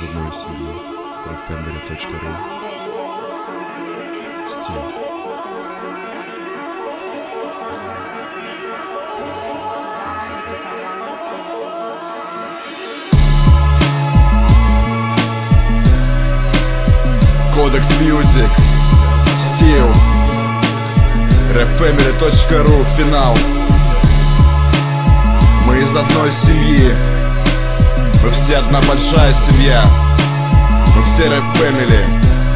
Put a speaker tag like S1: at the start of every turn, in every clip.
S1: одной семьи. Rapfamily.ru. Стиль.
S2: Codex Music, Steel, Rapfamily.ru, финал. Мы из одной семьи, мы все одна большая семья, мы все Rapfamily.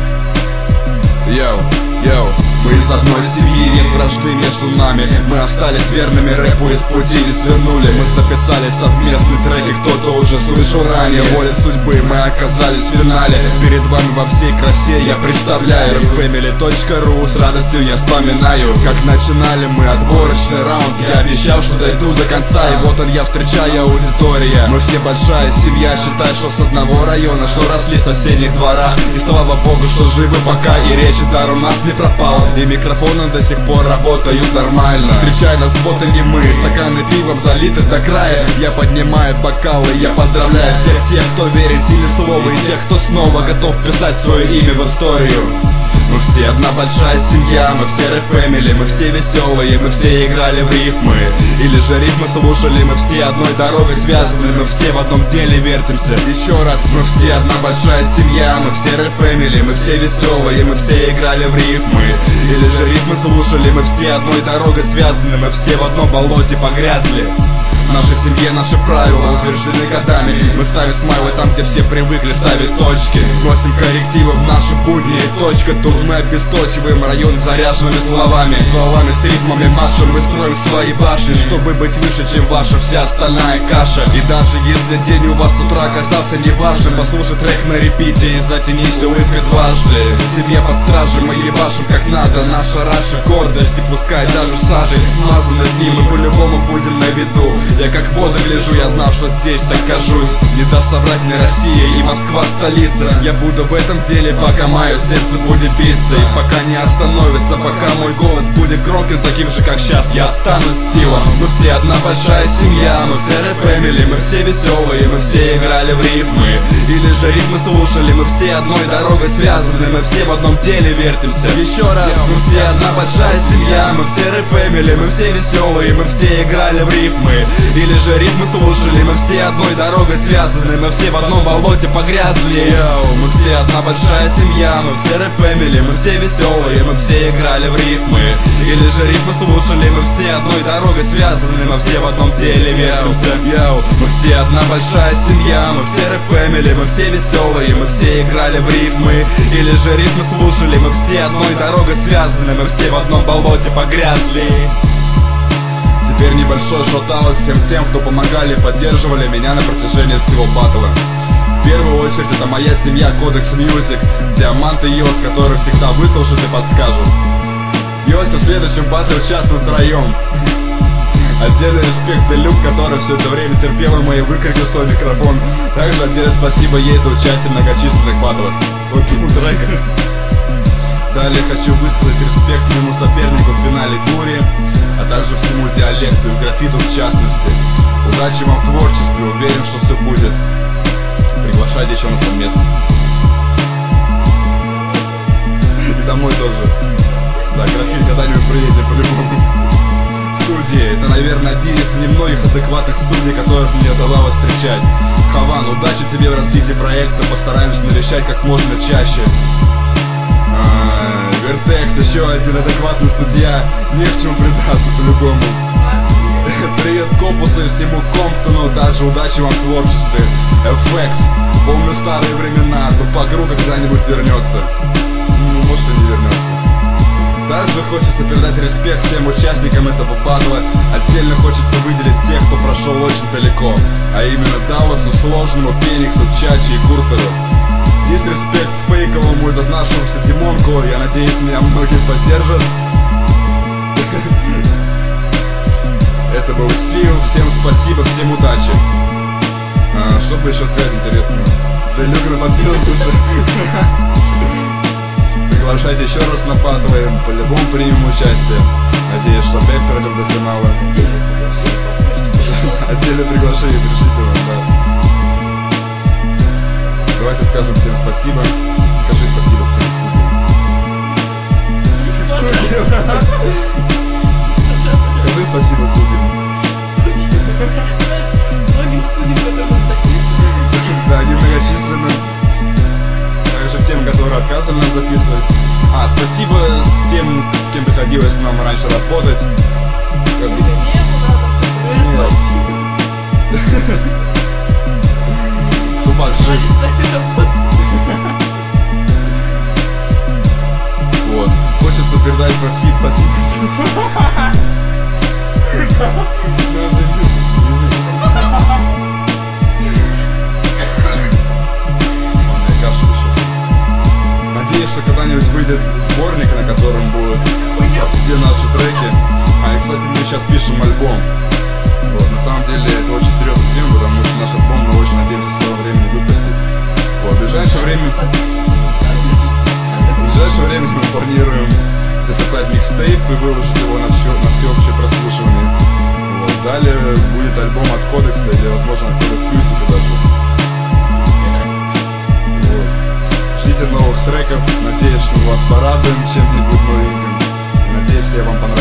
S2: Йоу, йоу. Мы из одной семьи, нет вражды между нами. Мы остались верными рэпу, из пути не свернули. Мы записали совместный трек, и кто-то уже слышал ранее. Воля судьбы, мы оказались в финале. Перед вами во всей красе я представляю Rapfamily.ru, с радостью я вспоминаю, как начинали мы отборочный раунд. Я обещал, что дойду до конца, и вот он я встречаю, аудитория. Мы все большая семья, считай, что с одного района, что росли в соседних дворах. И слава богу, что живы пока, и речи дар у нас не пропал. И микрофоны до сих пор работают нормально. Встречай нас, вот и мы, стаканы пивом залиты до края. Я поднимаю бокалы, я поздравляю всех тех, кто верит силе слова, и тех, кто снова готов писать свое имя в историю. Мы все одна большая семья, мы все Rapfamily, мы все веселые, мы все играли в рифмы. Или же рифмы слушали, мы все одной дорогой связаны, мы все в одном деле вертимся. Еще раз, мы все одна большая семья, мы все Rapfamily, мы все веселые, мы все играли в рифмы. Или же рифмы слушали, мы все одной дорогой связаны, мы все в одном болоте погрязли. В нашей семье наши правила утверждены годами. Мы ставим смайлы там, где все привыкли ставить точки. Носим коррективы в наши будни, и точка. Тут мы обесточиваем район заряженными словами. Стволами с ритмами машем, мы строим свои башни, чтобы быть выше, чем ваша вся остальная каша. И даже если день у вас с утра оказался не вашим, послушай трек на репите и затянись улыбкой дважды. Семья под стражей, мы ебашим как надо. Наша раша гордость, и пускай даже сажей смазаны с ним, мы по-любому будем на виду. Я как в воду гляжу, я знал, что здесь так кажусь. Не даст соврать мне Россия и Москва столица. Я буду в этом деле, пока мое сердце будет биться. И пока не остановится, пока мой голос будет громким, таким же как сейчас, я останусь стилом. Мы все одна большая семья, мы все Rapfamily, мы все веселые, мы все играли в рифмы. Или же рифмы слушали, мы все одной дорогой связаны, мы все в одном деле вертимся. Еще раз, мы все одна большая семья, мы все Rapfamily, мы все веселые, мы все играли в рифмы. Или же рифмы слушали, мы все одной дорогой связаны, мы все в одном болоте погрязли. Йоу, мы все одна большая семья, мы все Rapfamily, мы все веселые, мы все играли в рифмы. Или же рифмы слушали, мы все одной дорогой связаны, мы все в одном деле вертимся. Йоу, мы все одна большая семья, мы все Rapfamily, мы все веселые, мы все играли в рифмы. Или же рифмы слушали, мы все одной дорогой связаны, мы все в одном болоте погрязли. Теперь небольшой шоут-аут всем тем, кто помогали и поддерживали меня на протяжении всего батла. В первую очередь это моя семья Codex Music, Диамант и Йос, которые всегда выслушают и подскажут. Йосе в следующем батле участвует втроем. Отдельный респект Делюк, который все это время терпела мои выкрики в свой микрофон. Также отдельное спасибо ей за участие в многочисленных батлах. Далее хочу высказать респект моему сопернику в финале Гури, а также всему диалекту и графиту в частности. Удачи вам в творчестве, уверен, что все будет. Приглашайте еще на совместно. И домой тоже. Да, графит когда-нибудь приедет по-любому. Судьи, это, наверное, один из немногих адекватных судей, которых мне удавалось встречать. Хаван, удачи тебе в развитии проекта, постараемся навещать как можно чаще. Вертекс, еще один адекватный судья, не в чем придраться по-любому. Привет Копусу и всему Комптону, также удачи вам в творчестве. FX, помню старые времена, Тупакру когда-нибудь вернется. Ну, может и не вернется. Также хочется передать респект всем участникам этого батла. Отдельно хочется выделить тех, кто прошел очень далеко, а именно Далласу, Сложному, Фениксу, Чачи и Куртеру. Дисреспект фейковому и зазнавшемуся Димонку, я надеюсь, меня многие поддержат. Это был Стил, всем спасибо, всем удачи. Что бы еще сказать интересного? Да люблю подпилку уже. Приглашайте еще раз на батлы, по-любому примем участие. Надеюсь, что опять пройдем до финала. Отдельное приглашение, пишите вам, да. Давайте скажем всем спасибо. Скажи спасибо всем судьям. Скажи спасибо судьям.
S3: Многим студиям, которые записывают.
S2: Да, они многочисленны. Также тем, которые отказывали нас записывать. Спасибо с тем, с кем приходилось нам раньше работать. Супак жив. Вот. Хочется передать спасибо. Надеюсь, что когда-нибудь выйдет сборник, на котором будут все наши треки. И, кстати, мы сейчас пишем альбом. Вот, на самом деле, это очень серьезная тема, потому что наш альбом мы очень надеемся в скором времени выпустить. Вот, в ближайшее время мы планируем записать микстейп и выложить его на всеобщее прослушивание. Вот, далее будет альбом от Кодекса или, возможно, от Кодекс Мьюзика даже. Вот. Ждите новых треков, надеюсь, что мы вас порадуем чем-нибудь новеньким. Надеюсь, я вам понравился.